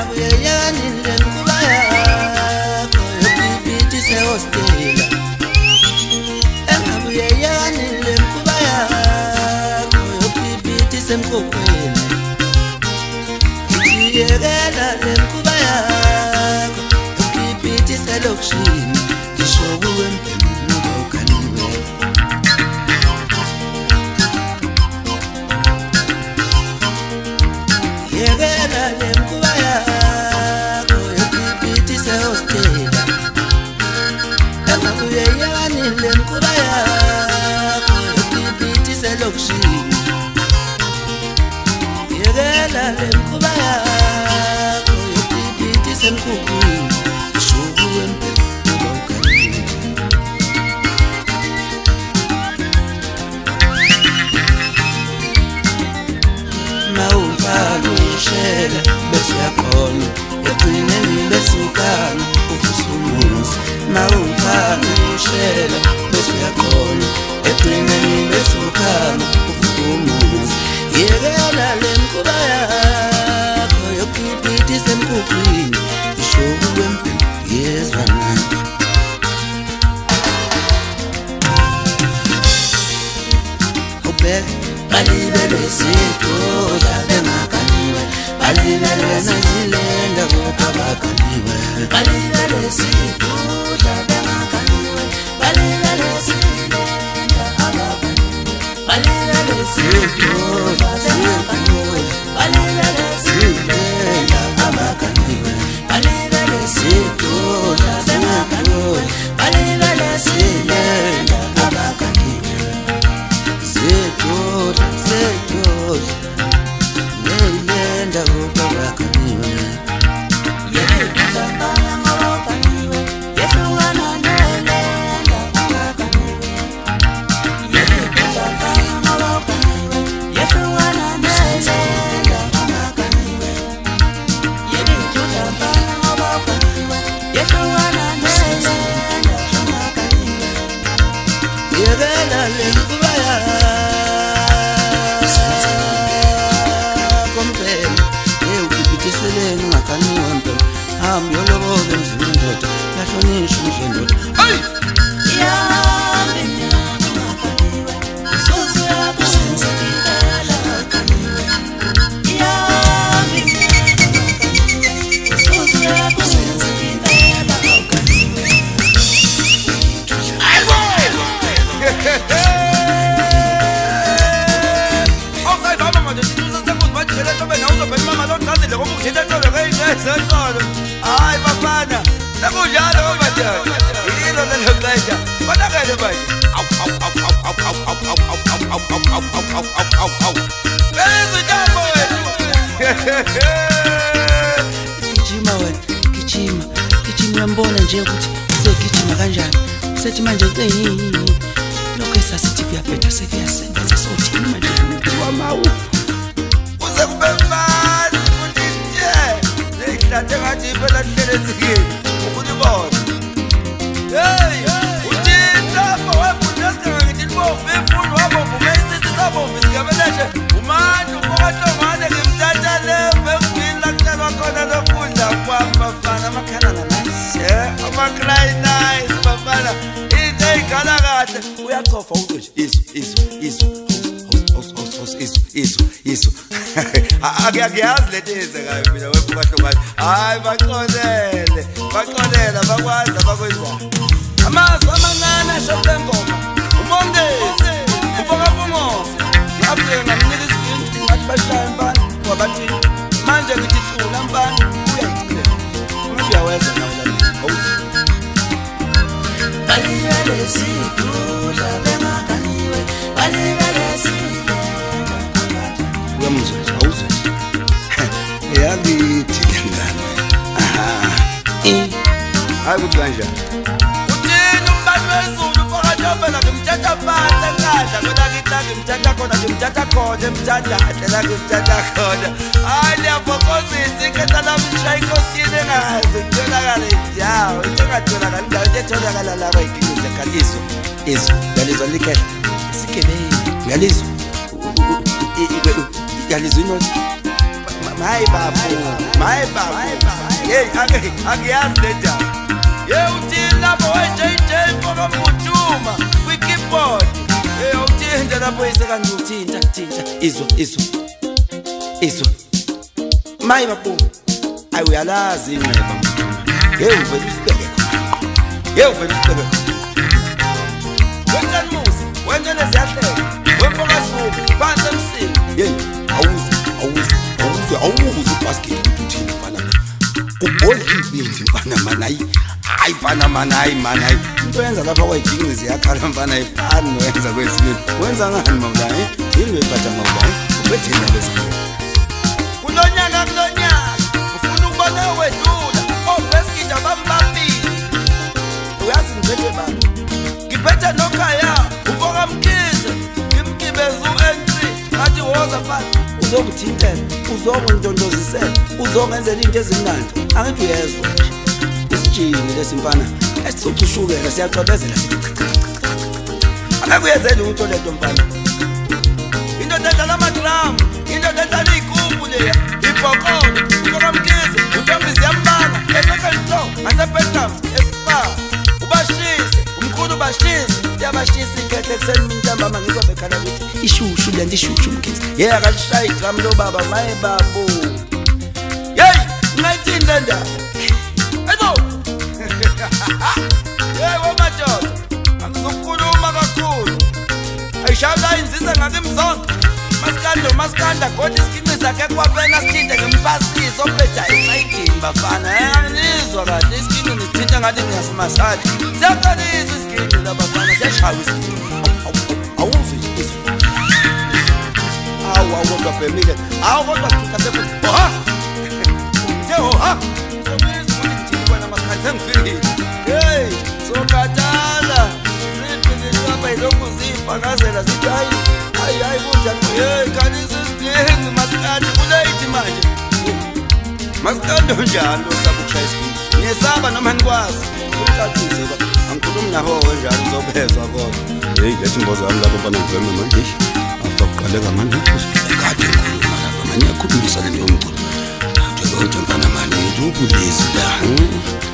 engabuyeyani lemkuba yakho yokuphithise hostela engabuyeyani lemkuba yakho yokuphithise emkhokhweni yekela lemkuba yakho yokuphithise lokishini ishobu wempemnuka ukaniwe yekela lemkuba yakho yokuphithise hostela engabuyeyani lemkuba yakho yokuphithise lokishini yekela lemkuba yakho yokuphithise emkhukhwini ishobu wempemnuka ukaniwe mawumfaka ushela bese uyakhona egcineni besukana ufusumuzi mawumfaka ushela bese uyakhona egcineni besukana ufusumuzi yekela lemkuba yakho yokuphithise emkhukhwini ishobu wempembe yezwa nani ubheke balibele sithola bengakaniwe balibele nazilenda kodwa bakaniwe balibele sithola bengakaniwe balibele silenda abakaniwe balibele sithola bengakaniwe balibele silenda abakaniwe balibele sithola bengakaniwe balibele silenda abakaniwe Sejoda, neyenda ukabakaniwe yekela ngabakaniwe yehlukana nelenda ukabakaniwe yekela ngabakaniwe yehlukana nelenda ukabakaniwe yekela ngabakaniwe yehlukana nelenda ukabakaniwe yekela lemkuba I'm your love and daughter. That's your nation, hey! Ay bafana, nakunjalo madoda. Yilo leloqesha. Konakele manje. Aw. Benza njalo wena. Gijima wena, gijima. Gijima uyambona nje ukuthi segijima kanjani. Usethi manje lokho esasithi kuyaphetha sekuyasebenza sothini manje kuthiwa mawu. Uze kube mfana. Ngihlathi ngathi phela hlele zikini ukubona hey uthinta wabona ngithi bovu imfundo wabo vumesisi sabo visigabeleje umantu ngokahlongane ngimthatha lembe ngila kutalwa khona lokudla kwabafana amakhalana nice amakrai nice bafana into igala kahle uyachofa ukuthi isu akiyazi letize kabi mina webukahlongane hayi baqonele bakwazi abakwenza amazi amancane ashophe ngoma umongezi ufoka bungozi ngaphe ngamnika isikini ngathi bashaya mfana ngoba bathi manje ngithi cula mfana uyayicela umuntu uyaweza nawe awuzi balibele situla bengakaniwe balibele situla uyamuzwa awuzi yakithi ngane hayi ukuthi kanjani uthini umbani wezulu phakathi phela ngimthatha phansi enkandla kodwa ngithatha ngimthatha khona emthatha la ngimthatha khona hayi liyafokozisa ikhanda lami lishaya inkosini engazi ngitholakale ndawo into engatholakala indawo into etholakala lapha igikize khalizo ngalizwa likhehla isikebeni ngalizwa ngalizwa inothi my babu. Hey, angiyazi le ndaba. Ye uthini lapho we-JJ mfoka mphutuma kwi-keyboard. Hey uthinta lapho isekanje uthinta. Izwa. My babu. Ayi uyalazi inqeba. Hey uvela usibeke khona. Wenzani musa? Wenzani ziyahleka? Wemfoka suku, phansi emsini. Hey, awuzi basket uthini mfana. Kubhola ibinzi mfana mana hayi mfana mana hayi. Into yenza lapha kwayijingqizi yakhala mfana ayifani noyenza kwezinye. Wenza ngani mawula? Yini wephatha mawula? Ubethena lezinye. Kulonyaka ufuna ukubona wedlula. Obeskid abambambili. Uyazi ngiphethe bani? Ngiphethe nokhaya, ufoka mkhize. Ngimgibeza u-entry. Ngathi woza mfana. Uzokuthintela, uzokundondozisela, uzokenzela into ezimnandi. Angithi uyezwa nje. Isijini lesimfana esicoca ushukela siyacobezela sithi akuyenzeli utho lento mfana. Into edla lamagram, into edla izigubhu leya, ibhokolo, ufokamkhize, uNtombizi yambala, second floor, asebedrums, espa. Ubashise, umkhulu ubashise, yabashisa ikhethe ekseni mintambama ngizobekhala ukuthi ishushu lento ishushu mkhize. Yeah, akalishaya idrum lo baba, my babu. Hey, 19 lenda. Yebo madoda, angizokhuluma kakhulu. Ayishaya inzisa ngakimzonke. Maskanda kodwa isikini sakhe kwapena sithinte ngempasisi ophetha exciting bafana. Anizwa kahle isikini nisithinta ngathi ngiyasimasala. Siyaqalisa isikini labafana siyashaya isikini. Awuzi izwi. Kodwa bhemile. Kodwa thutha sekuthi. Oha. Oha. Sengifikile. Hey, sokathala. Siphi lapha ilokhu zifakazela sithi hayi kunjani? Hey, khalisa isikini maskandi kulate manje. Maskandi njalo sabukushaya isikini. Ngiyesaba noma ngikwazi. Ucathise ba. Angikhulumi naho njalo uzobezwa kodwa. Hey, lethi imbozo yami lapha mfana ngiveme manje. Afakuqaleka manje. Ekade ngikhuluma lapha manje yakhulumisa le ntombi. Kodwa mfana manje ubulezi la.